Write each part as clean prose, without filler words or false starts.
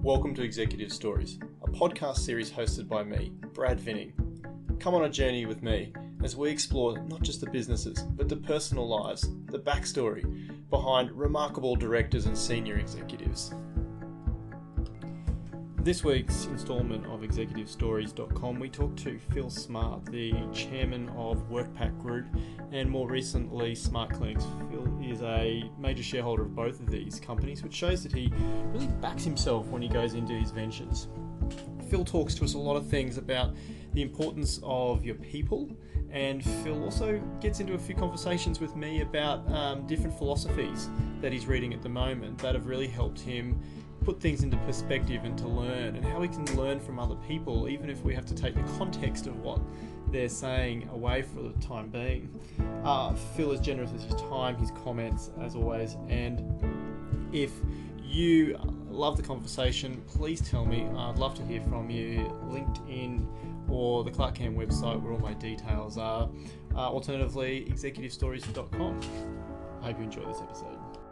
Welcome to Executive Stories, a podcast series hosted by me, Brad Vinning. Come on a journey with me as we explore not just the businesses, but the personal lives, the backstory behind remarkable directors and senior executives. This week's instalment of ExecutiveStories.com, we talked to Phil Smart, the chairman of WorkPack Group, and more recently Smart Clinics. Phil is a major shareholder of both of these companies, which shows that he really backs himself when he goes into his ventures. Phil talks to us a lot of things about the importance of your people, and Phil also gets into a few conversations with me about different philosophies that he's reading at the moment that have really helped him put things into perspective and to learn, and how we can learn from other people even if we have to take the context of what they're saying away for the time being. Phil is generous with his time, his comments as always, and if you love the conversation, please tell me. I'd love to hear from you. LinkedIn or the Clark Cam website where all my details are. Alternatively, executivestories.com. I hope you enjoy this episode.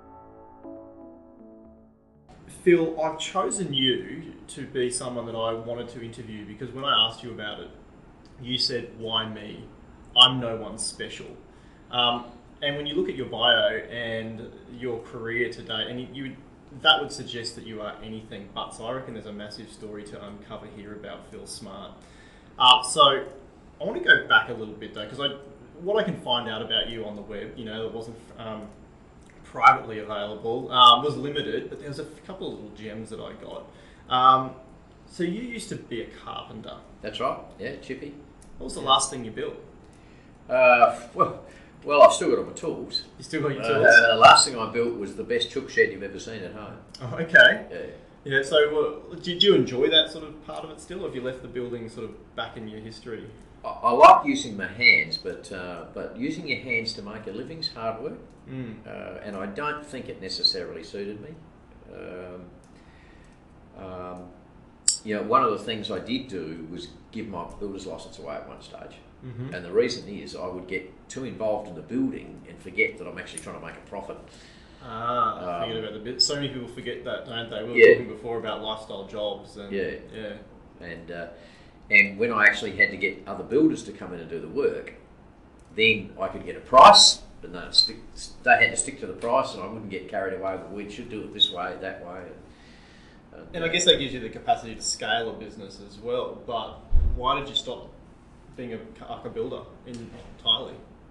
Phil, I've chosen you to be someone that I wanted to interview because when I asked you about it, you said, why me? I'm no one special. And when you look at your bio and your career today, and that would suggest that you are anything but. So I reckon there's a massive story to uncover here about Phil Smart. So I want to go back a little bit though, because what I can find out about you on the web, that wasn't privately available, was limited, but there was a couple of little gems that I got. So you used to be a carpenter. That's right, yeah, chippy. What was the last thing you built? Well, I've still got all my tools. You still got your tools? The last thing I built was the best chook shed you've ever seen at home. Oh, okay. Yeah. Yeah, so did you enjoy that sort of part of it still, or have you left the building sort of back in your history? I like using my hands, but using your hands to make a living's hard work. And I don't think it necessarily suited me. One of the things I did do was give my builder's license away at one stage. Mm-hmm. And the reason is I would get too involved in the building and forget that I'm actually trying to make a profit. I forget about the bit. So many people forget that, don't they? We were talking before about lifestyle jobs. And, And when I actually had to get other builders to come in and do the work, then I could get a price, and they had to stick to the price, and I wouldn't get carried away with, we should do it this way, that way. And I guess that gives you the capacity to scale a business as well. But why did you stop being a builder entirely?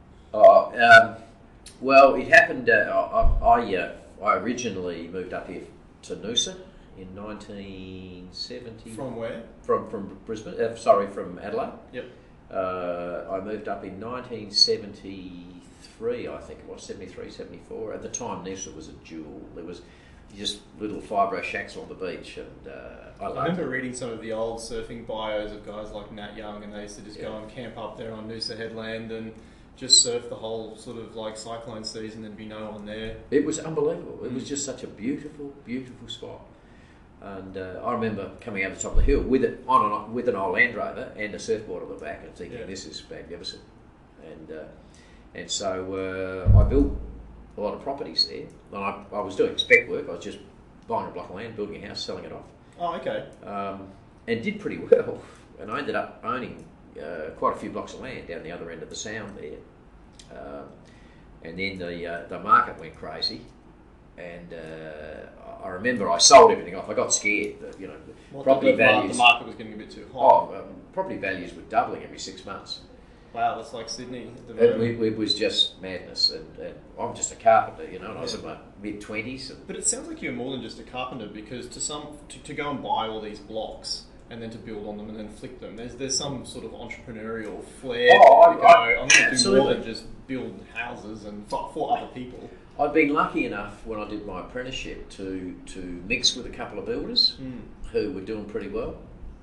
Well, it happened. I originally moved up here to Noosa in 1970. From where? From Brisbane. From Adelaide. Yep. I moved up in 1973, I think it was, 73, 74. At the time, Noosa was a jewel. There was just little fibro shacks on the beach, and I remember reading some of the old surfing bios of guys like Nat Young, and they used to just go and camp up there on Noosa Headland and just surf the whole sort of like cyclone season and be no one there. It was unbelievable. It was just such a beautiful, beautiful spot. And I remember coming over the top of the hill with an old Land Rover and a surfboard on the back and thinking, this is magnificent. And so I built a lot of properties there. And I was doing spec work. I was just buying a block of land, building a house, selling it off. Oh, okay. And did pretty well. And I ended up owning quite a few blocks of land down the other end of the Sound there. And then the market went crazy. And I remember I sold everything off. I got scared that property values. The market was getting a bit too high. Property values were doubling every 6 months. Wow, that's like Sydney. It was just madness, and I'm just a carpenter, and I was in my mid-20s. But it sounds like you're more than just a carpenter, because to go and buy all these blocks and then to build on them and then flick them, there's some sort of entrepreneurial flair. I'm going to do more than just build houses and for other people. I'd been lucky enough when I did my apprenticeship to mix with a couple of builders who were doing pretty well.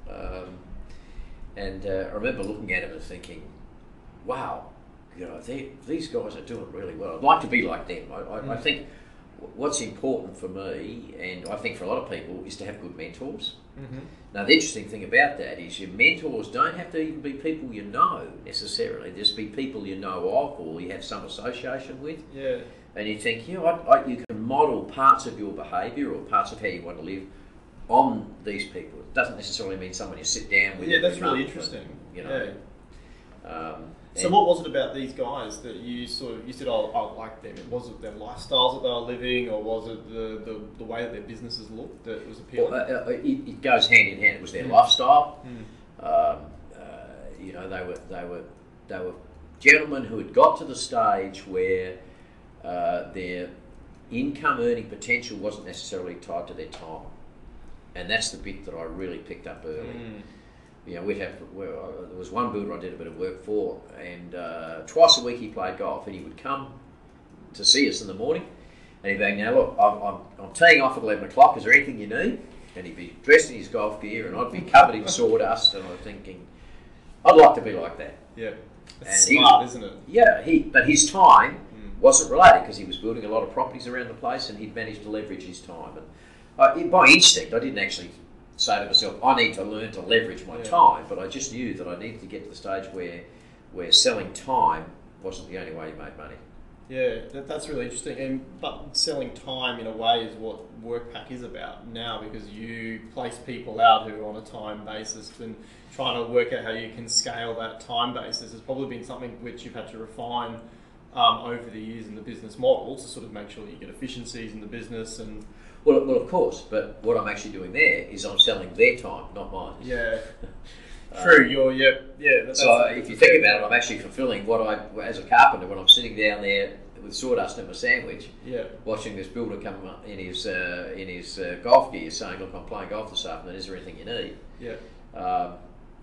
And I remember looking at them and thinking, wow, these guys are doing really well. I'd like to be like them. I think what's important for me, and I think for a lot of people, is to have good mentors. Mm-hmm. Now, the interesting thing about that is your mentors don't have to even be people you know necessarily. Just be people you know of or you have some association with. Yeah. And you think, you can model parts of your behaviour or parts of how you want to live on these people. It doesn't necessarily mean someone you sit down with. Yeah, that's every really month, interesting. You know. Yeah. So what was it about these guys that you said, oh, I like them? Was it their lifestyles that they were living, or was it the way that their businesses looked that was appealing? Well, it goes hand in hand. It was their lifestyle. You know, they were gentlemen who had got to the stage where their income earning potential wasn't necessarily tied to their time, and that's the bit that I really picked up early. You know, there was one builder I did a bit of work for, and twice a week he played golf, and he would come to see us in the morning, and he'd be like, now look, I'm teeing off at 11 o'clock, is there anything you need? And he'd be dressed in his golf gear, and I'd be covered in sawdust, and I was thinking, I'd like to be like that. Yeah, it's smart, isn't it? Yeah, but his time wasn't related, because he was building a lot of properties around the place, and he'd managed to leverage his time. And by instinct, I didn't actually say to myself, I need to learn to leverage my time, but I just knew that I needed to get to the stage where selling time wasn't the only way you made money. Yeah, that's really interesting. But selling time in a way is what WorkPack is about now, because you place people out who are on a time basis, and trying to work out how you can scale that time basis has probably been something which you've had to refine over the years in the business model to sort of make sure that you get efficiencies in the business. And well, of course, but what I'm actually doing there is I'm selling their time, not mine. Yeah. True. So if you think about it, I'm actually fulfilling what as a carpenter, when I'm sitting down there with sawdust in my sandwich, watching this builder come up in his golf gear, saying, "Look, I'm playing golf this afternoon. Is there anything you need?" Yeah.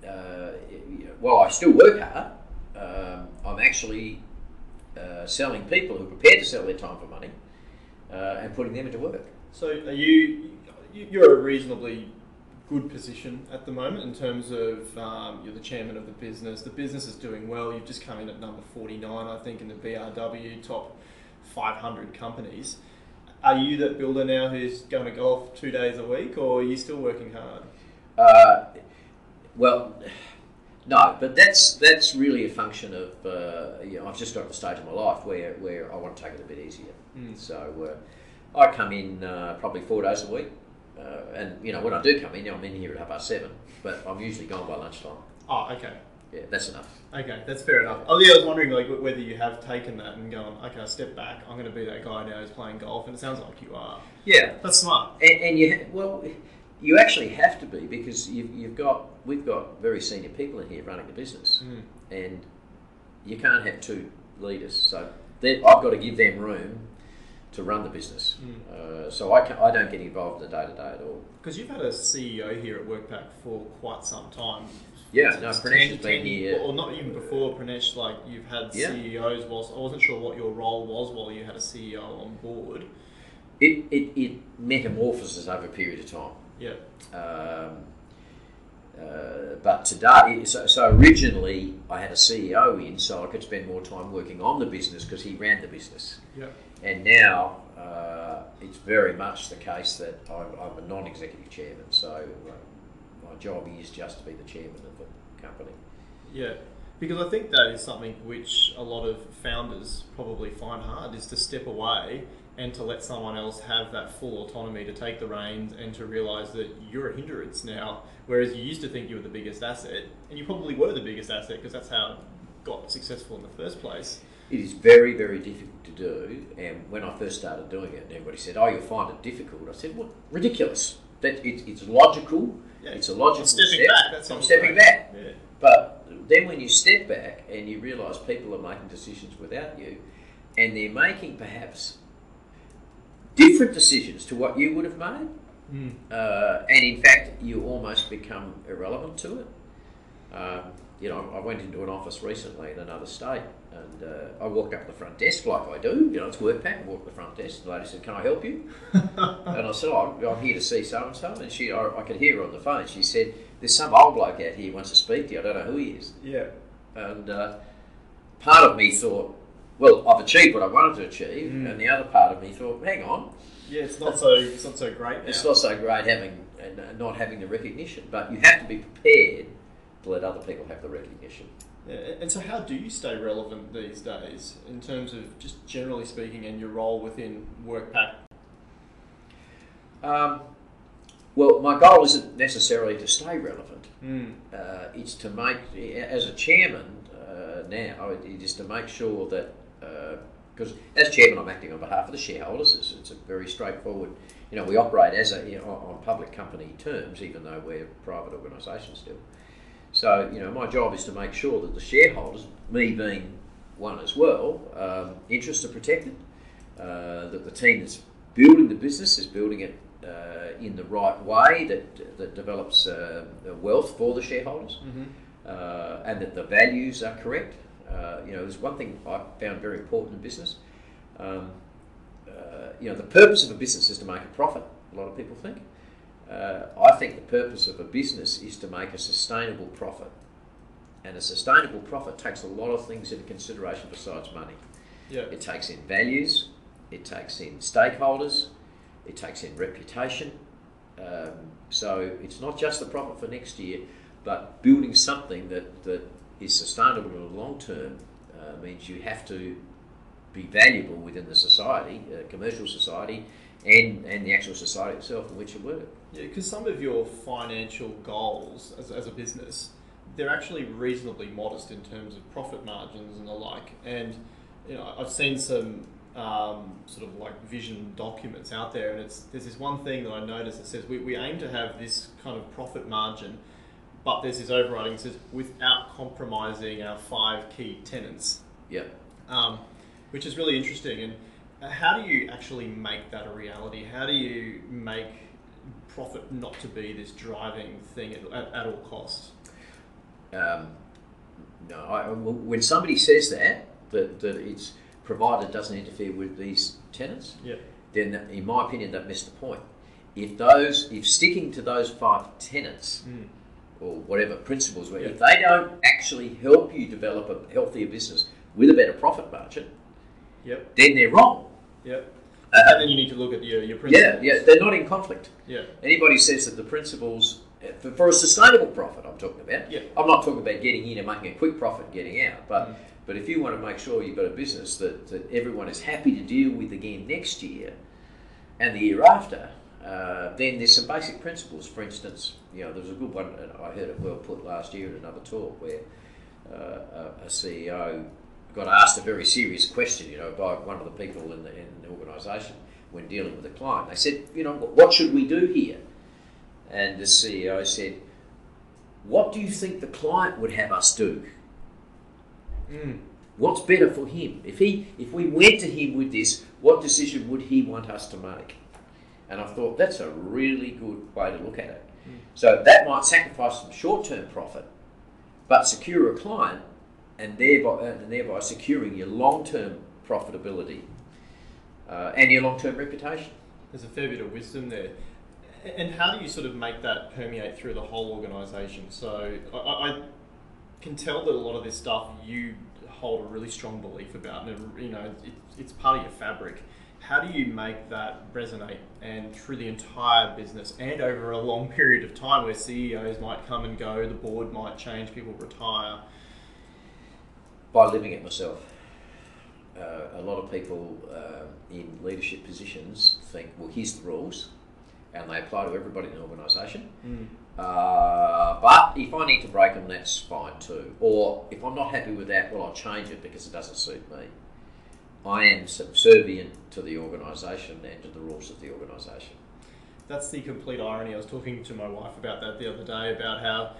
While I still work hard, I'm actually selling people who are prepared to sell their time for money and putting them into work. So you're a reasonably good position at the moment in terms of you're the chairman of the business. The business is doing well. You've just come in at number 49, I think, in the BRW top 500 companies. Are you that builder now who's going to golf 2 days a week, or are you still working hard? Well, no, but that's really a function of I've just got to the stage of my life where I want to take it a bit easier. So I come in probably 4 days a week, and when I do come in, I'm in here at 7:30, but I'm usually gone by lunchtime. Oh, okay. Yeah, that's enough. Okay, that's fair enough. Oh, yeah, I was wondering whether you have taken that and gone, okay, I step back. I'm going to be that guy now who's playing golf, and it sounds like you are. Yeah, that's smart. And you actually have to be, because we've got very senior people in here running the business, and you can't have two leaders. So I've got to give them room to run the business. So I don't get involved in the day-to-day at all. Because you've had a CEO here at WorkPack for quite some time. Yeah, no, Pranesh has been here. Or not even before Pranesh, you've had CEOs whilst, I wasn't sure what your role was while you had a CEO on board. It metamorphoses over a period of time. Yeah. But today, so originally I had a CEO in, so I could spend more time working on the business because he ran the business. Yeah. And now it's very much the case that I'm a non-executive chairman, so my job is just to be the chairman of the company. Yeah, because I think that is something which a lot of founders probably find hard, is to step away and to let someone else have that full autonomy to take the reins and to realise that you're a hindrance now, whereas you used to think you were the biggest asset, and you probably were the biggest asset because that's how it got successful in the first place. It is very, very difficult to do, and when I first started doing it, everybody said, "Oh, you'll find it difficult." I said, "What? Ridiculous! That it's logical. Yeah. It's a logical step. I'm stepping back. Yeah. But then when you step back and you realise people are making decisions without you, and they're making perhaps different decisions to what you would have made, and in fact you almost become irrelevant to it. I went into an office recently in another state, and I walked up the front desk like I do. It's WorkPack. I walked the front desk. The lady said, "Can I help you?" And I said, I'm here to see so and so. And I could hear her on the phone. She said, "There's some old bloke out here who wants to speak to you. I don't know who he is." Yeah. And part of me thought, well, I've achieved what I wanted to achieve, and the other part of me thought, hang on. Yeah, it's not so great now. It's not so great not having the recognition, but you have to be prepared to let other people have the recognition. Yeah, and so how do you stay relevant these days in terms of just generally speaking and your role within WorkPack? Well, my goal isn't necessarily to stay relevant. Mm. It's to make, as a chairman now, it is to make sure that, because as chairman I'm acting on behalf of the shareholders. It's a very straightforward, we operate as on public company terms, even though we're a private organisation still. So, my job is to make sure that the shareholders, me being one as well, interests are protected, that the team that's building the business is building it in the right way that develops wealth for the shareholders, and that the values are correct. There's one thing I found very important in business. The purpose of a business is to make a profit. A lot of people think. I think the purpose of a business is to make a sustainable profit, and a sustainable profit takes a lot of things into consideration besides money. Yeah. It takes in values, it takes in stakeholders, it takes in reputation. So it's not just the profit for next year, but building something that is sustainable in the long term means you have to be valuable within the society, commercial society, and the actual society itself in which you work. Yeah, because some of your financial goals as a business, they're actually reasonably modest in terms of profit margins and the like. And I've seen some sort of like vision documents out there, and there's this one thing that I noticed that says we aim to have this kind of profit margin, but there's this overriding that says without compromising our 5 key tenets. Yeah. Which is really interesting. And how do you actually make that a reality? How do you make profit not to be this driving thing at all costs? When somebody says that it's provided it doesn't interfere with these tenets, then in my opinion they've missed the point. If sticking to those 5 tenets or whatever principles, if they don't actually help you develop a healthier business with a better profit margin, then they're wrong. And then you need to look at your principles. Yeah, they're not in conflict. Yeah. Anybody says that the principles for a sustainable profit, I'm talking about. Yeah. I'm not talking about getting in and making a quick profit and getting out, but if you want to make sure you've got a business that everyone is happy to deal with again next year and the year after, then there's some basic principles. For instance, there was a good one I heard it well put last year at another talk where a CEO got asked a very serious question, by one of the people in the organisation when dealing with a client. They said, what should we do here? And the CEO said, what do you think the client would have us do? What's better for him? If we went to him with this, what decision would he want us to make? And I thought that's a really good way to look at it. So that might sacrifice some short-term profit, but secure a client, and thereby securing your long-term profitability and your long-term reputation. There's a fair bit of wisdom there. And how do you sort of make that permeate through the whole organisation? So I can tell that a lot of this stuff you hold a really strong belief about, and it's part of your fabric. How do you make that resonate and through the entire business and over a long period of time where CEOs might come and go, the board might change, people retire? By living it myself. A lot of people in leadership positions think, well, here's the rules, and they apply to everybody in the organisation. But if I need to break them, that's fine too. Or if I'm not happy with that, well, I'll change it because it doesn't suit me. I am subservient to the organisation and to the rules of the organisation. That's the complete irony. I was talking to my wife about that the other day, about how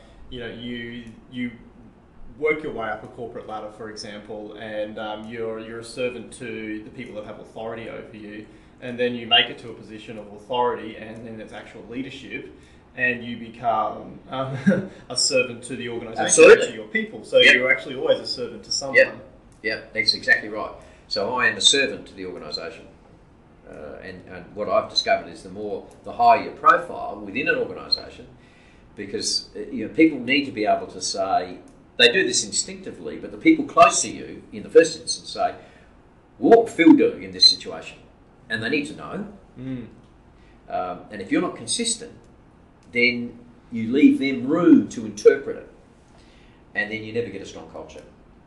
you work your way up a corporate ladder, for example, and you're a servant to the people that have authority over you, and then you make it to a position of authority, and then there's actual leadership, and you become a servant to the organisation, to your people. So you're actually always a servant to someone. Yeah, that's exactly right. So I am a servant to the organisation, and what I've discovered is the higher your profile within an organisation, because people need to be able to say. They do this instinctively, but the people close to you, in the first instance, say, what would Phil do in this situation? And they need to know. And if you're not consistent, then you leave them room to interpret it. And then you never get a strong culture.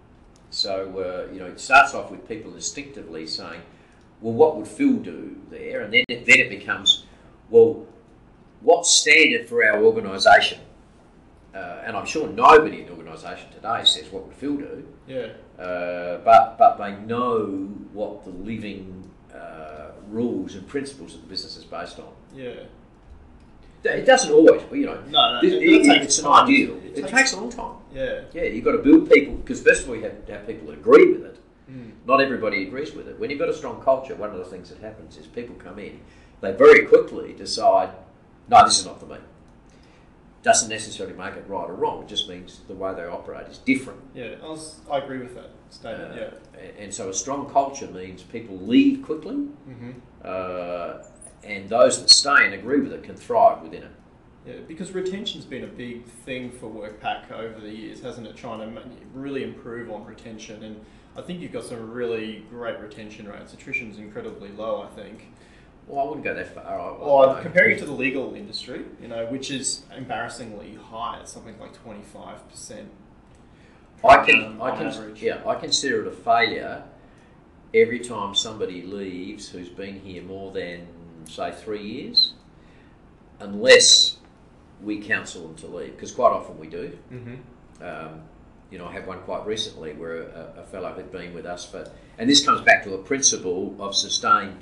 So, it starts off with people instinctively saying, well, what would Phil do there? And then it becomes, well, what's standard for our organisation? And I'm sure nobody in the organisation today says, what would Phil do? Yeah. But they know what the living rules and principles of the business is based on. Yeah. It doesn't always, No, it's an ideal. It takes a long time. Yeah. Yeah, you've got to build people, because first of all you have to have people that agree with it. Not everybody agrees with it. When you've got a strong culture, one of the things that happens is people come in, they very quickly decide, no, this is not for me. Doesn't necessarily make it right or wrong. It just means the way they operate is different. Yeah, I agree with that statement. And so a strong culture means people leave quickly, and those that stay and agree with it can thrive within it. Yeah, because retention's been a big thing for WorkPac over the years, hasn't it? Trying to really improve on retention, and I think you've got some really great retention rates. Attrition's incredibly low, I think. Well, I wouldn't go that far. Well, comparing it to the legal industry, which is embarrassingly high at something like 25%. I consider it a failure every time somebody leaves who's been here more than, say, 3 years, unless we counsel them to leave, because quite often we do. I had one quite recently where a fellow had been with us and this comes back to a principle of sustained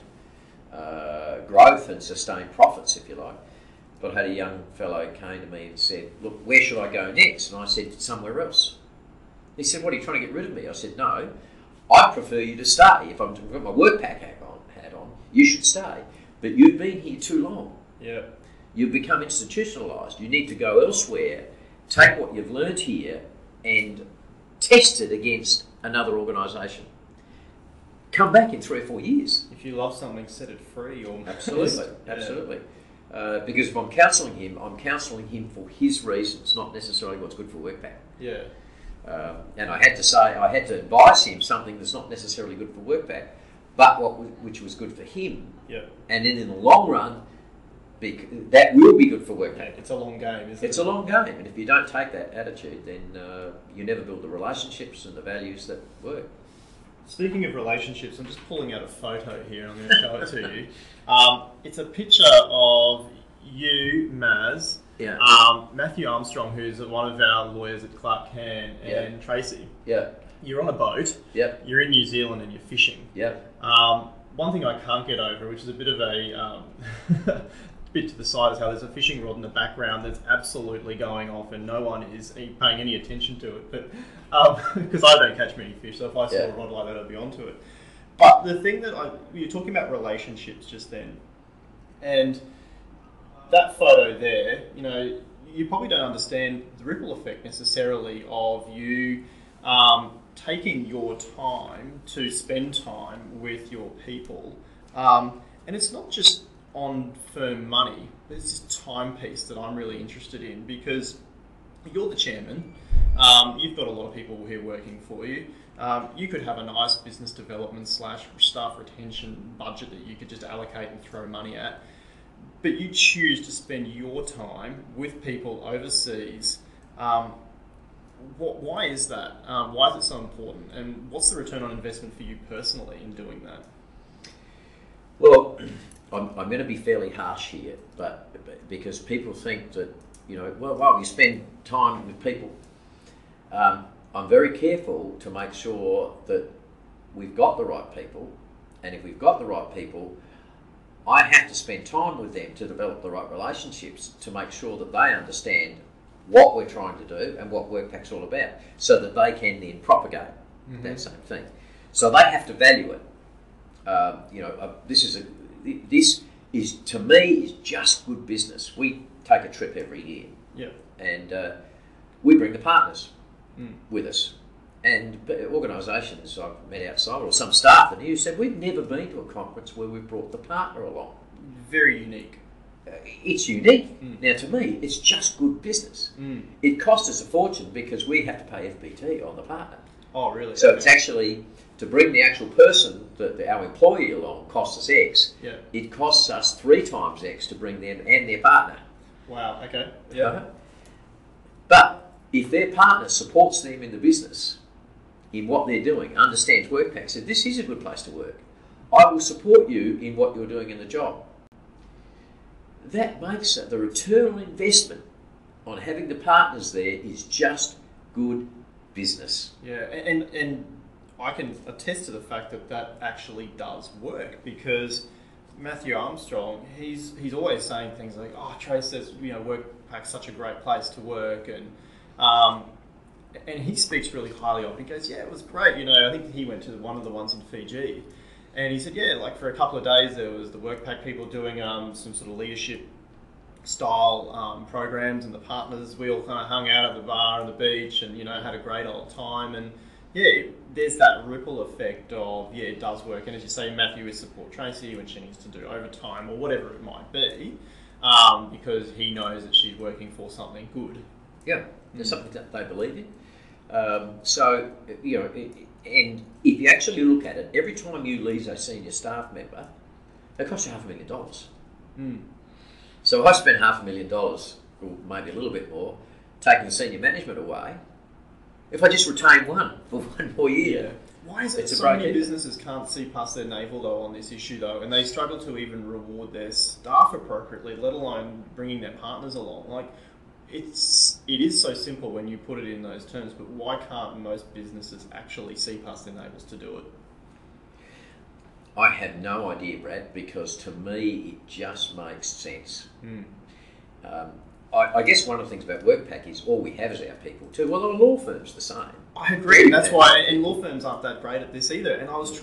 growth and sustained profits, if you like. But I had a young fellow came to me and said, look, where should I go next? And I said, somewhere else. He said, what, are you trying to get rid of me? I said, no, I prefer you to stay. If I've got my WorkPac hat on, you should stay. But you've been here too long. Yeah. You've become institutionalised. You need to go elsewhere, take what you've learnt here and test it against another organisation. Come back in 3 or 4 years. If you love something, set it free. Or Absolutely. Because if I'm counselling him for his reasons, not necessarily what's good for WorkPac. Yeah. And I had to advise him something that's not necessarily good for WorkPac, but which was good for him. Yeah. And then in the long run, that will be good for WorkPac. It's a long game, isn't it? It's a long game, and if you don't take that attitude, then you never build the relationships and the values that work. Speaking of relationships, I'm just pulling out a photo here and I'm going to show it to you. It's a picture of you, Maz, Matthew Armstrong, who's one of our lawyers at Clark Can, and Tracy. Yeah. You're on a boat. Yep. You're in New Zealand and you're fishing. Yep. One thing I can't get over, which is a bit of a bit to the side, is how there's a fishing rod in the background that's absolutely going off and no one is paying any attention to it. But because I don't catch many fish, so if I saw a rod like that, I'd be onto it. But the thing that you're talking about relationships just then, and that photo there, you probably don't understand the ripple effect necessarily of you taking your time to spend time with your people. And it's not just on firm money. There's this time piece that I'm really interested in, because you're the chairman. You've got a lot of people here working for you. You could have a nice business development / staff retention budget that you could just allocate and throw money at. But you choose to spend your time with people overseas. Why is that? Why is it so important? And what's the return on investment for you personally in doing that? Well, I'm going to be fairly harsh here, but because people think that, while you spend time with people, I'm very careful to make sure that we've got the right people, and if we've got the right people, I have to spend time with them to develop the right relationships to make sure that they understand what we're trying to do and what WorkPac's all about, so that they can then propagate that same thing. So they have to value it. This is to me is just good business. We take a trip every year, and we bring the partners with us. And organisations I've met outside, or some staff that you said, we've never been to a conference where we've brought the partner along. Very unique. It's unique. Now, to me, it's just good business. It costs us a fortune because we have to pay FBT on the partner. Oh, really? So it's actually, to bring the actual person, our employee along, costs us X. Yeah. It costs us 3 times X to bring them and their partner. Wow, okay. Yeah. But if their partner supports them in the business, in what they're doing, understands WorkPac, said, this is a good place to work. I will support you in what you're doing in the job. that makes it, the return on investment on having the partners there is just good business. Yeah, and I can attest to the fact that that actually does work, because Matthew Armstrong, he's always saying things like, "Oh, Trace says, WorkPac's such a great place to work," and he speaks really highly of it. He goes, "Yeah, it was great. I think he went to one of the ones in Fiji, and he said, yeah, like for a couple of days there was the WorkPac people doing some sort of leadership style programs, and the partners, we all kind of hung out at the bar and the beach, and had a great old time, and." Yeah, there's that ripple effect of, it does work. And as you say, Matthew is support Tracy when she needs to do overtime or whatever it might be, because he knows that she's working for something good. Yeah, there's something that they believe in. So, and if you actually look at it, every time you lose a senior staff member, it costs you $500,000. So I spent $500,000, or maybe a little bit more, taking the senior management away. If I just retain one for 1 more year. Yeah. Why is it so many businesses can't see past their navel though on this issue though, and they struggle to even reward their staff appropriately, let alone bringing their partners along? Like, it is so simple when you put it in those terms, but why can't most businesses actually see past their navels to do it? I have no idea, Brad, because to me it just makes sense. I guess one of the things about WorkPac is all we have is our people too. Well, the law firm's the same. I agree. That's why, and law firms aren't that great at this either. And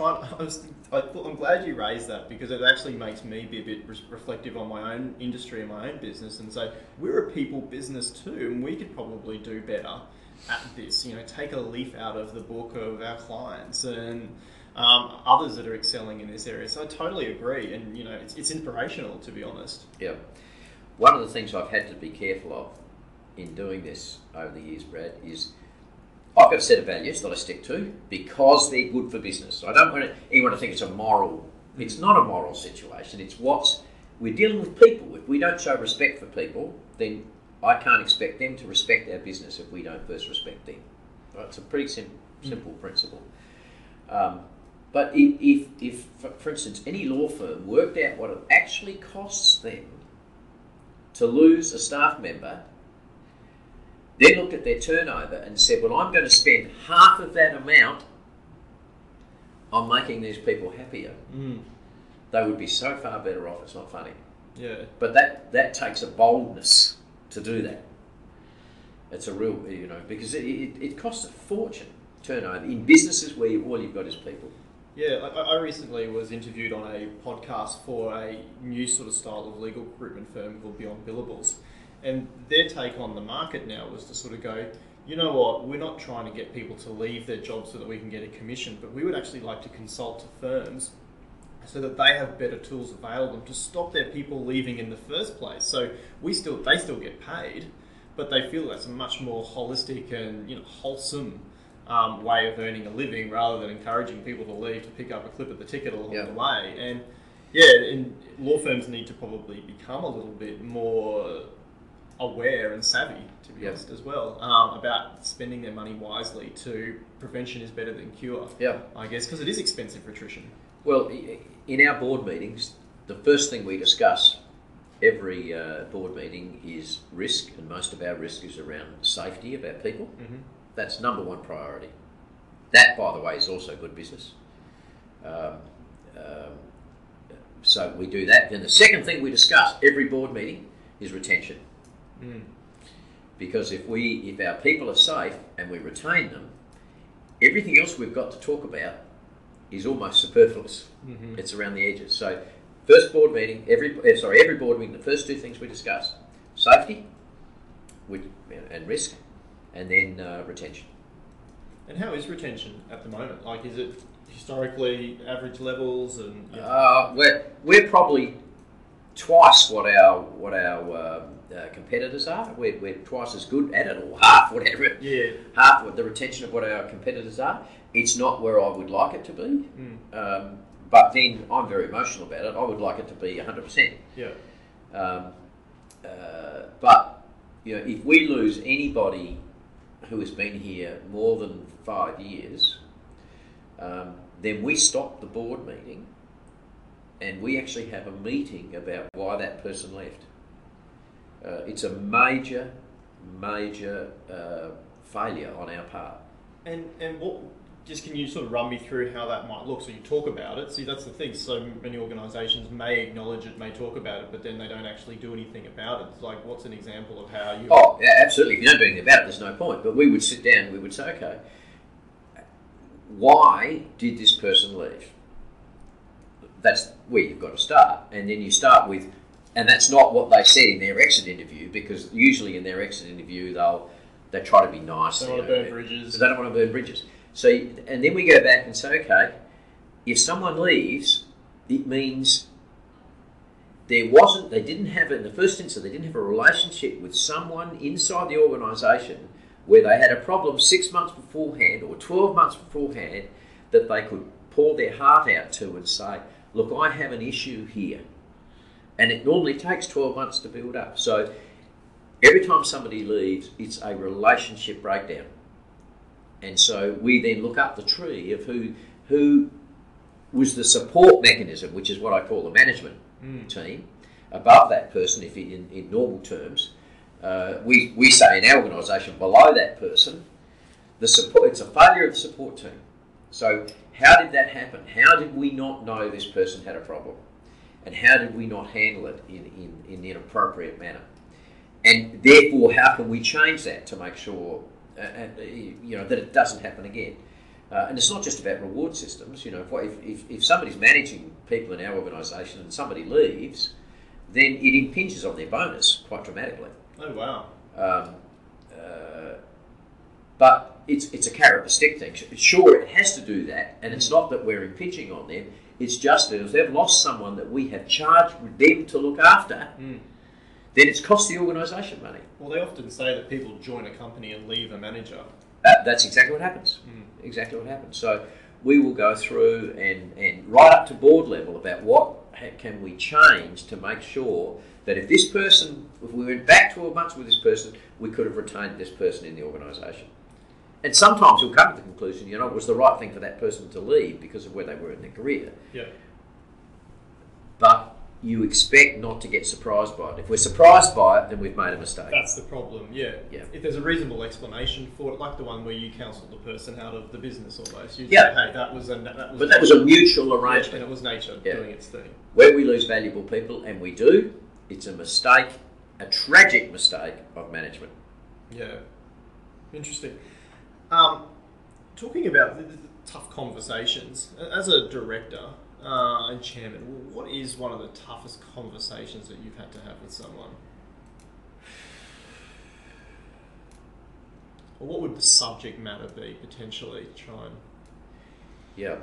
I'm glad you raised that, because it actually makes me be a bit reflective on my own industry and my own business, and say we're a people business too, and we could probably do better at this. Take a leaf out of the book of our clients and others that are excelling in this area. So I totally agree, and it's inspirational, to be honest. Yeah. One of the things I've had to be careful of in doing this over the years, Brad, is I've got a set of values that I stick to because they're good for business. I don't want anyone to think it's a moral. It's not a moral situation. It's we're dealing with people. If we don't show respect for people, then I can't expect them to respect our business if we don't first respect them. Right? It's a pretty simple principle. But if, for instance, any law firm worked out what it actually costs them to lose a staff member, then looked at their turnover and said, well, I'm going to spend half of that amount on making these people happier, they would be so far better off, it's not funny. Yeah. But that takes a boldness to do that. It's a real, because it costs a fortune, turnover, in businesses where all you've got is people. Yeah, I recently was interviewed on a podcast for a new sort of style of legal recruitment firm called Beyond Billables. And their take on the market now was to sort of go, you know what, we're not trying to get people to leave their jobs so that we can get a commission, but we would actually like to consult to firms so that they have better tools available to stop their people leaving in the first place. So they still get paid, but they feel that's a much more holistic and wholesome way of earning a living, rather than encouraging people to leave to pick up a clip of the ticket along the way. And and law firms need to probably become a little bit more aware and savvy, to be honest, as well, about spending their money wisely. Prevention is better than cure. Yeah, I guess, because it is expensive for attrition. Well, in our board meetings, the first thing we discuss every board meeting is risk, and most of our risk is around safety of our people. Mm-hmm. That's number one priority. That, by the way, is also good business. So we do that. Then the second thing we discuss every board meeting is retention. Because if our people are safe and we retain them, everything else we've got to talk about is almost superfluous. Mm-hmm. It's around the edges. So first board meeting, every board meeting, the first two things we discuss: safety and risk, and then retention. And how is retention at the moment? Like, is it historically average levels? And we're probably twice what our competitors are. We're twice as good at it, or half whatever. Yeah. Half what the retention of what our competitors are. It's not where I would like it to be. But then I'm very emotional about it. I would like it to be 100%. Yeah. But if we lose anybody who has been here more than 5 years, then we stop the board meeting and we actually have a meeting about why that person left. It's a major failure on our part. And what, just can you sort of run me through how that might look? So you talk about it. See, that's the thing. So many organisations may acknowledge it, may talk about it, but then they don't actually do anything about it. It's like, what's an example of how you... Oh, yeah, absolutely. If you don't do anything about it, there's no point. But we would sit down and we would say, okay, why did this person leave? That's where you've got to start. And then you start with, and that's not what they said in their exit interview, because usually in their exit interview they try to be nice. They don't want to burn bridges. They don't want to burn bridges. So, and then we go back and say, okay, if someone leaves, it means they didn't have, in the first instance, they didn't have a relationship with someone inside the organisation where they had a problem 6 months beforehand or 12 months beforehand that they could pour their heart out to and say, look, I have an issue here. And it normally takes 12 months to build up. So every time somebody leaves, it's a relationship breakdown. And so we then look up the tree of who was the support mechanism, which is what I call the management team, above that person, if in normal terms. We say in our organisation, below that person, it's a failure of the support team. So how did that happen? How did we not know this person had a problem? And how did we not handle it in an appropriate manner? And therefore, how can we change that to make sure that it doesn't happen again? And it's not just about reward systems. If somebody's managing people in our organisation and somebody leaves, then it impinges on their bonus quite dramatically. Oh, wow. But it's a carrot and stick thing. Sure, it has to do that, and it's not that we're impinging on them. It's just that if they've lost someone that we have charged with them to look after, then it's cost the organisation money. Well, they often say that people join a company and leave a manager. That's exactly what happens. Exactly what happens. So we will go through and right up to board level about what can we change to make sure that if we went back 12 months with this person, we could have retained this person in the organisation. And sometimes you'll come to the conclusion, it was the right thing for that person to leave because of where they were in their career. Yeah. But you expect not to get surprised by it. If we're surprised by it, then we've made a mistake. That's the problem, yeah. If there's a reasonable explanation for it, like the one where you counselled the person out of the business almost, you'd say, hey, that was a mutual arrangement. And it was nature doing its thing. Where we lose valuable people, and we do, it's a mistake, a tragic mistake of management. Yeah. Interesting. Talking about the tough conversations, as a director and chairman, what is one of the toughest conversations that you've had to have with someone? Or what would the subject matter be, potentially, to try and... Yeah.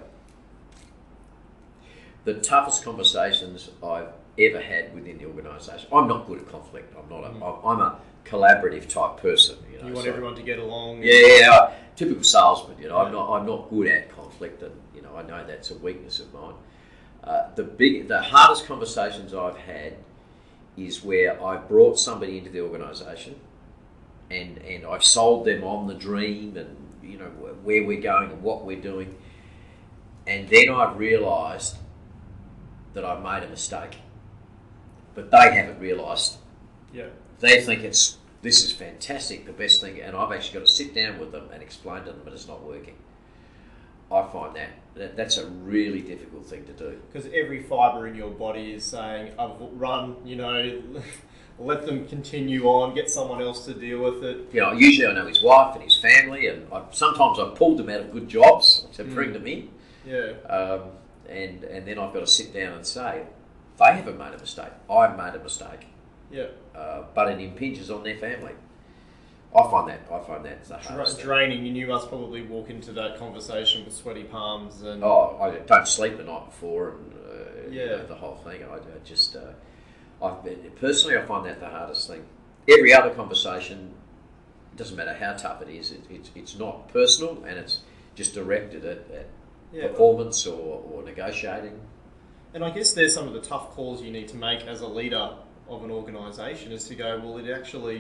The toughest conversations I've ever had within the organisation. I'm not good at conflict. I'm a collaborative type person. You want everyone to get along. Yeah, typical salesman. I'm not good at conflict, and I know that's a weakness of mine. The hardest conversations I've had is where I've brought somebody into the organisation, and I've sold them on the dream and where we're going and what we're doing, and then I've realised that I've made a mistake, but they haven't realised. Yeah. They think this is fantastic, the best thing, and I've actually got to sit down with them and explain to them that it's not working. I find that's a really difficult thing to do. Because every fibre in your body is saying, I've run, let them continue on, get someone else to deal with it. Usually I know his wife and his family, and sometimes I've pulled them out of good jobs to bring them in. Yeah. And then I've got to sit down and say, they haven't made a mistake. I've made a mistake. Yeah. But it impinges on their family. I find that the hardest thing. Draining, and you must probably walk into that conversation with sweaty palms and... Oh, I don't sleep the night before, and the whole thing. Personally, I find that the hardest thing. Every other conversation, it doesn't matter how tough it is, it's not personal, and it's just directed at performance or negotiating. And I guess there's some of the tough calls you need to make as a leader of an organisation, is to go, well, it actually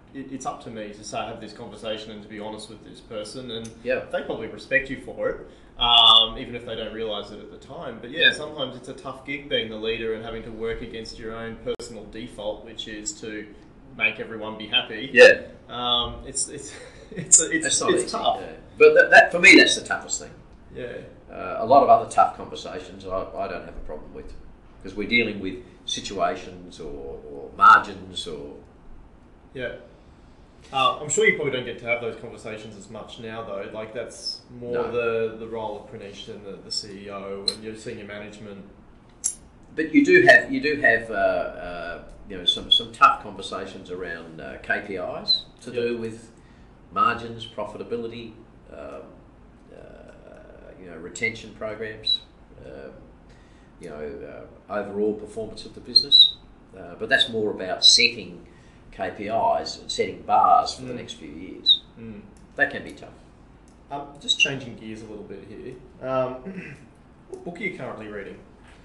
it's up to me to say have this conversation and to be honest with this person, and Yeah. they probably respect you for it, even if they don't realise it at the time. But yeah, sometimes it's a tough gig being the leader and having to work against your own personal default, which is to make everyone be happy. Yeah. It's That's not easy, tough. yeah. But that for me, that's the toughest thing. Yeah. A lot of other tough conversations I don't have a problem with, because we're dealing with situations or margins or... Yeah. I'm sure you probably don't get to have those conversations as much now, though. Like, that's more the role of Pranesh and the CEO and your senior management. But you do have some tough conversations around KPIs to do with margins, profitability, retention programs, overall performance of the business. But that's more about setting KPIs and setting bars for the next few years. That can be tough. Just changing gears a little bit here. What book are you currently reading?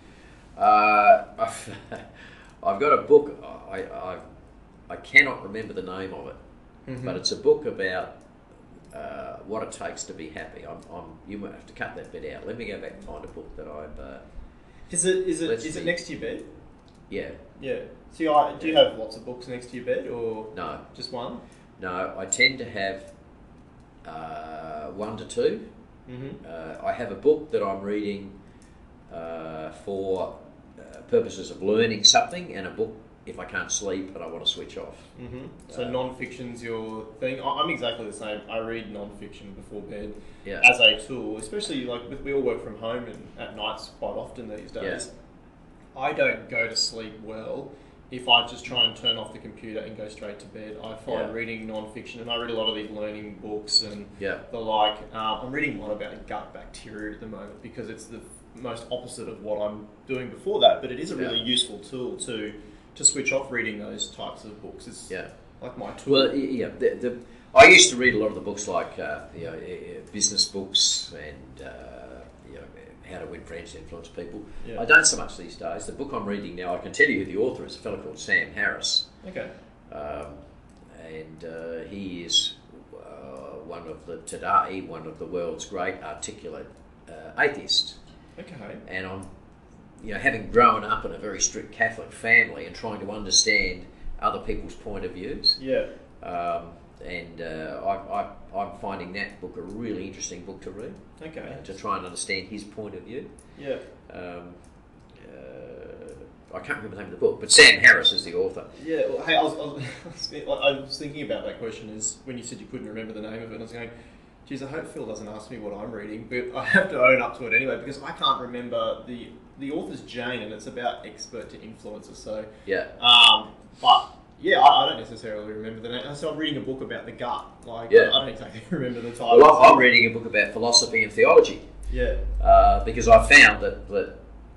I've got a book. I cannot remember the name of it, but it's a book about what it takes to be happy. You might have to cut that bit out. Let me go back and find a book that I've. Is it next to your bed? Yeah. Yeah. So do you have lots of books next to your bed, or no? Just one? No, I tend to have 1 to 2. I have a book that I'm reading for purposes of learning something, and a book if I can't sleep and I want to switch off. So non-fiction's your thing. I'm exactly the same. I read non-fiction before bed Yeah. as a tool, especially like we all work from home and at nights quite often these days. I don't go to sleep well if I just try and turn off the computer and go straight to bed. I find reading non-fiction, and I read a lot of these learning books and the like. I'm reading one about gut bacteria at the moment because it's the most opposite of what I'm doing before that, but it is a really useful tool to switch off reading those types of books. It's like my tool. Well, yeah. I used to read a lot of the books like business books and how to win friends, influence people. I don't so much these days. The book I'm reading now, I can tell you who the author is. A fellow called Sam Harris. Okay. And he is one of the world's great articulate atheists. Okay. And I'm, having grown up in a very strict Catholic family and trying to understand other people's point of views. Yeah. I'm finding that book a really interesting book to read. Okay. To try and understand his point of view. Yeah. I can't remember the name of the book, but Sam Harris is the author. Yeah. Well, hey, I was thinking about that question is when you said you couldn't remember the name of it, and I was going, geez, I hope Phil doesn't ask me what I'm reading, but I have to own up to it anyway because I can't remember the author's Jane, and it's about expert to influencer. So yeah. But yeah, I don't necessarily remember the name. So I'm reading a book about the gut. I don't exactly remember the title. Well, I'm reading a book about philosophy and theology. Yeah. Because I found that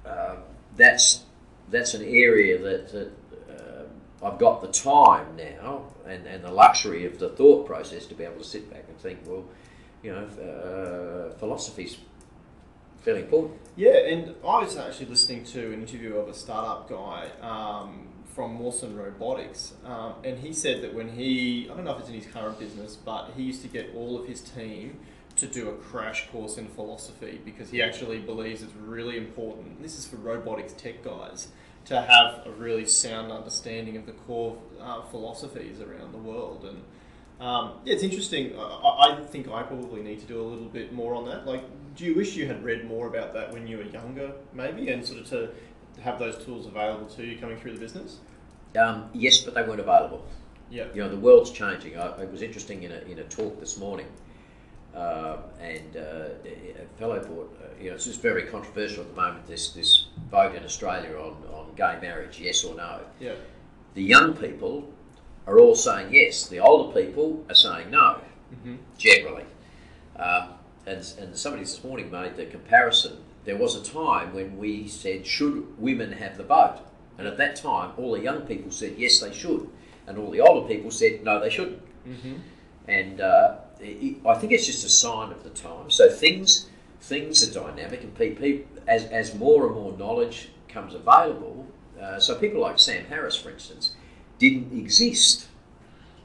that's an area that I've got the time now and the luxury of the thought process to be able to sit back and think, well, philosophy's fairly important. Yeah, and I was actually listening to an interview of a startup guy from Mawson Robotics, and he said that when I don't know if it's in his current business, but he used to get all of his team to do a crash course in philosophy because he actually believes it's really important. This is for robotics tech guys to have a really sound understanding of the core philosophies around the world. And it's interesting. I think I probably need to do a little bit more on that. Like, do you wish you had read more about that when you were younger, maybe, and sort of to have those tools available to you coming through the business? Yes, but they weren't available. Yeah. The world's changing. It was interesting in a talk this morning, and a fellow brought. It's just very controversial at the moment. This vote in Australia on gay marriage, yes or no. Yeah. The young people are all saying yes. The older people are saying no. Generally, and somebody this morning made the comparison. There was a time when we said, should women have the vote? And at that time, all the young people said, yes, they should. And all the older people said, no, they shouldn't. And I think it's just a sign of the time. So things are dynamic, and people, as more and more knowledge comes available, so people like Sam Harris, for instance, didn't exist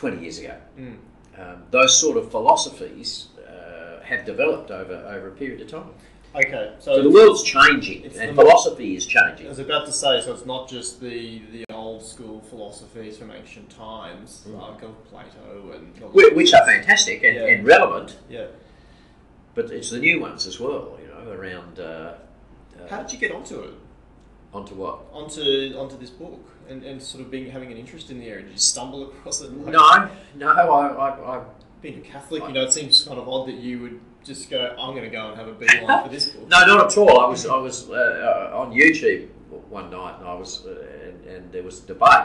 20 years ago. Mm. Those sort of philosophies have developed over a period of time. Okay, so the world's changing, and philosophy is changing. I was about to say, so it's not just the old school philosophies from ancient times, like of Plato and which are fantastic and relevant. Yeah. But it's the new ones as well, around. How did you get onto it? Onto what? Onto this book and sort of having an interest in the area. Did you stumble across it? No. I being a Catholic, it seems kind of odd that you would just go, I'm going to go and have a beeline for this book. No, not at all. I was on YouTube one night, and and there was a debate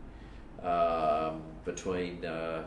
between a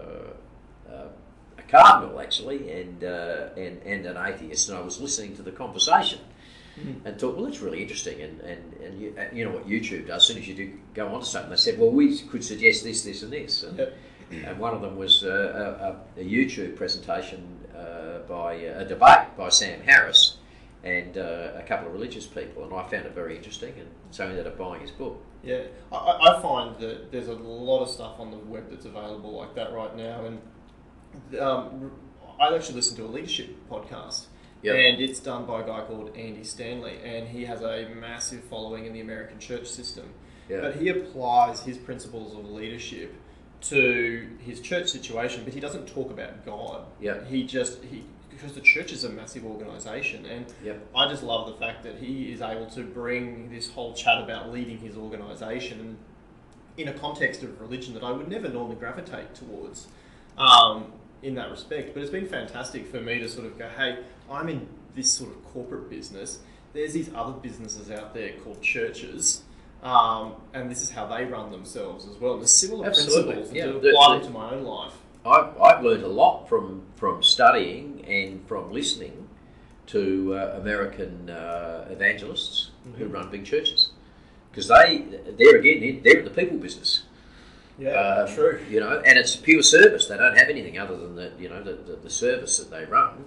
cardinal actually and an atheist, and I was listening to the conversation and thought, well, that's really interesting. And you know what YouTube does? As soon as you do go on to something, they said, well, we could suggest this, this, and this. And one of them was a YouTube presentation by a debate by Sam Harris and a couple of religious people, and I found it very interesting, and so I ended up buying his book. Yeah, I find that there's a lot of stuff on the web that's available like that right now, and I actually listen to a leadership podcast. Yep. And it's done by a guy called Andy Stanley, and he has a massive following in the American church system. Yep. But he applies his principles of leadership to his church situation, but he doesn't talk about God. Yep. Because the church is a massive organisation, and I just love the fact that he is able to bring this whole chat about leading his organisation in a context of religion that I would never normally gravitate towards. In that respect, but it's been fantastic for me to sort of go, hey, I'm in this sort of corporate business. There's these other businesses out there called churches, and this is how they run themselves as well. There's similar principles to apply them to my own life. I've learned a lot from studying and from listening to American evangelists who run big churches, because they're in the people business. Yeah, true. And it's pure service. They don't have anything other than the service that they run.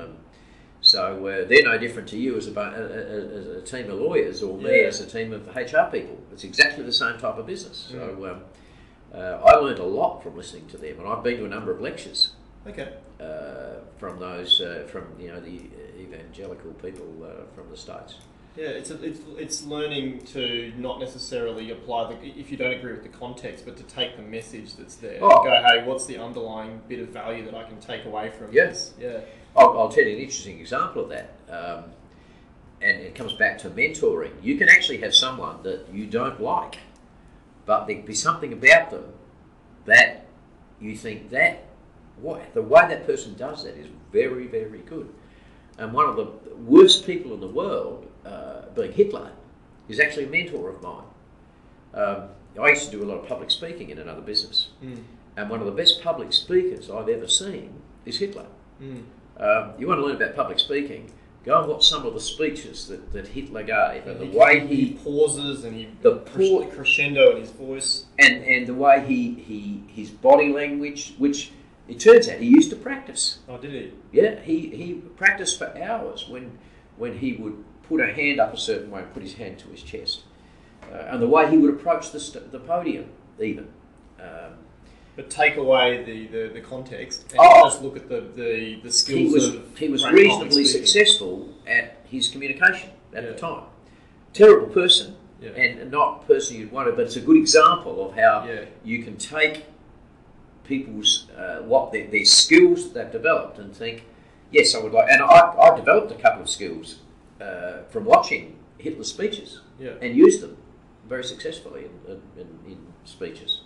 So they're no different to you as a team of lawyers or me as a team of HR people. It's exactly the same type of business. So I learned a lot from listening to them, and I've been to a number of lectures. Okay. From those the evangelical people from the States. Yeah, it's learning to not necessarily apply if you don't agree with the context, but to take the message that's there. Oh. And go, hey, what's the underlying bit of value that I can take away from this? Yeah. I'll tell you an interesting example of that, and it comes back to mentoring. You can actually have someone that you don't like, but there be something about them that you think the way that person does that is very, very good. And one of the worst people in the world, being Hitler, is actually a mentor of mine. I used to do a lot of public speaking in another business, and one of the best public speakers I've ever seen is Hitler. You want to learn about public speaking, go and watch some of the speeches that Hitler gave, and the way he pauses and the crescendo in his voice, and the way his body language, which it turns out he used to practice. Oh, did he? Yeah, he practiced for hours when he would put a hand up a certain way and put his hand to his chest, and the way he would approach the podium even. But take away the context and just look at the skills he was reasonably successful at his communication at the time. Terrible person, and not a person you'd want to, but it's a good example of how you can take people's their skills that they've developed and think, yes, I would like. And I developed a couple of skills from watching Hitler's speeches and used them very successfully in speeches.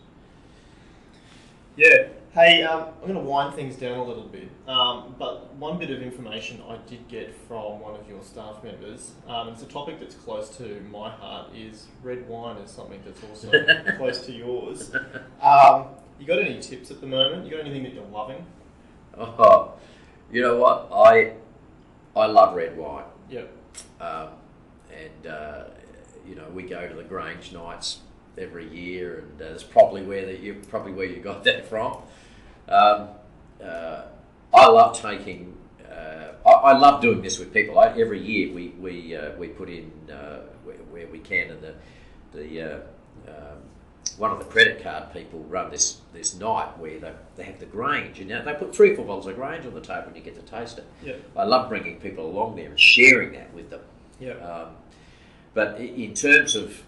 Yeah. Hey, I'm going to wind things down a little bit, but one bit of information I did get from one of your staff members, it's a topic that's close to my heart, is red wine is something that's also close to yours. You got any tips at the moment? You got anything that you're loving? Oh, you know what? I love red wine. Yep. We go to the Grange nights every year, and that's probably where you got that from. I love taking. I love doing this with people. Every year we put in where we can, and the one of the credit card people run this night where they have the Grange, and they put 3 or 4 bottles of Grange on the table and you get to taste it. Yeah. I love bringing people along there and sharing that with them. Yeah. But in terms of,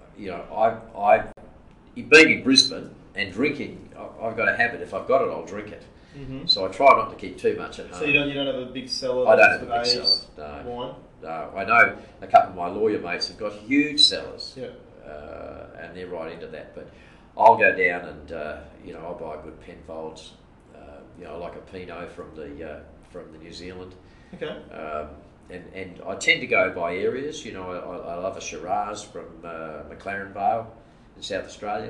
I being in Brisbane and drinking, I've got a habit. If I've got it, I'll drink it. Mm-hmm. So I try not to keep too much at home. So you don't have a big cellar? I don't have a big cellar. No. Wine? No. I know a couple of my lawyer mates have got huge cellars. Yeah. And they're right into that. But I'll go down and I'll buy a good Penfolds. Like a Pinot from the New Zealand. Okay. And I tend to go by areas. I love a Shiraz from McLaren Vale in South Australia,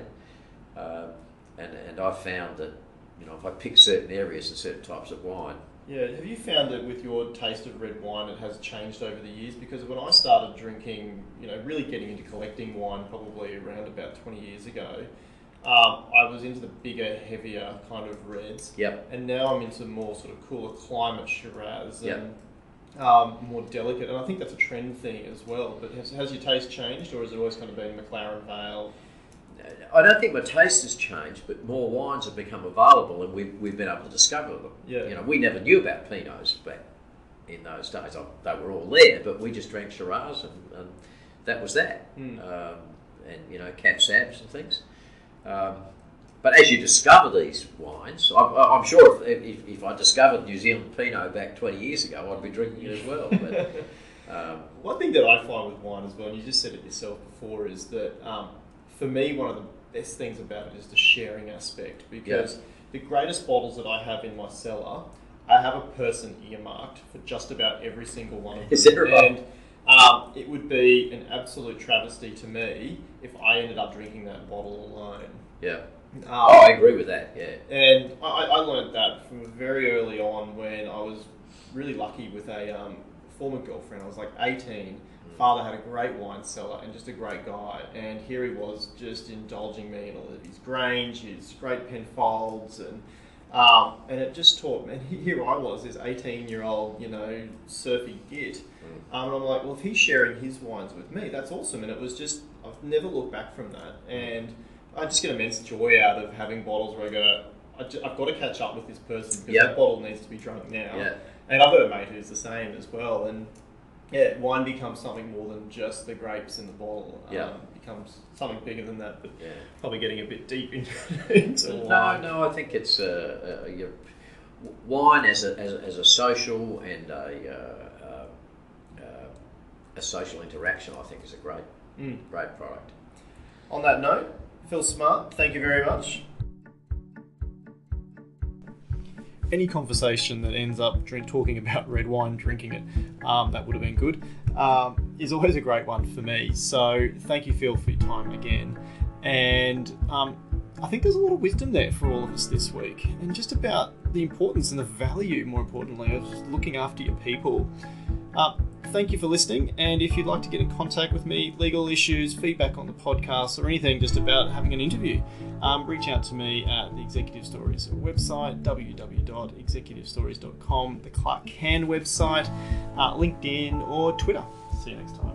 and I've found that if I pick certain areas and certain types of wine. Yeah, have you found that with your taste of red wine it has changed over the years? Because when I started drinking, really getting into collecting wine probably around about 20 years ago, I was into the bigger, heavier kind of reds. Yep. And now I'm into more sort of cooler climate Shiraz and Yep. more delicate. And I think that's a trend thing as well. But has your taste changed, or has it always kind of been McLaren Vale? I don't think my taste has changed, but more wines have become available, and we've been able to discover them. Yeah. We never knew about Pinots back in those days. They were all there, but we just drank Shiraz, and that was that. Mm. And Cab Sabs and things. But as you discover these wines, I'm sure if I discovered New Zealand Pinot back 20 years ago, I'd be drinking it as well. But one thing that I find with wine as well, and you just said it yourself before, is that for me, one of the best things about it is the sharing aspect, because the greatest bottles that I have in my cellar, I have a person earmarked for just about every single one of them. Is that right? And it would be an absolute travesty to me if I ended up drinking that bottle alone. Yeah. I agree with that, yeah. And I learned that from very early on when I was really lucky with a former girlfriend. I was like 18. Father had a great wine cellar and just a great guy, and here he was just indulging me in all of his Grange, his great Penfolds, and it just taught me. And here I was, this 18-year-old, surfy git, and I'm like, well, if he's sharing his wines with me, that's awesome. And it was just, I've never looked back from that, and I just get immense joy out of having bottles where I go, I've got to catch up with this person because that bottle needs to be drunk now. Yeah. And I've got a mate who's the same as well, and wine becomes something more than just the grapes in the bottle. Becomes something bigger than that, but probably getting a bit deep into wine. No, I think it's wine as a social and a social interaction. I think is a great product. On that note, Phil Smart, thank you very much. Any conversation that ends up talking about red wine, drinking it, that would have been good, is always a great one for me. So thank you, Phil, for your time again. And I think there's a lot of wisdom there for all of us this week, and just about the importance and the value, more importantly, of looking after your people. Thank you for listening, and if you'd like to get in contact with me, legal issues, feedback on the podcast, or anything just about having an interview, reach out to me at the Executive Stories website, www.executivestories.com, the Clark Can website, LinkedIn, or Twitter. See you next time.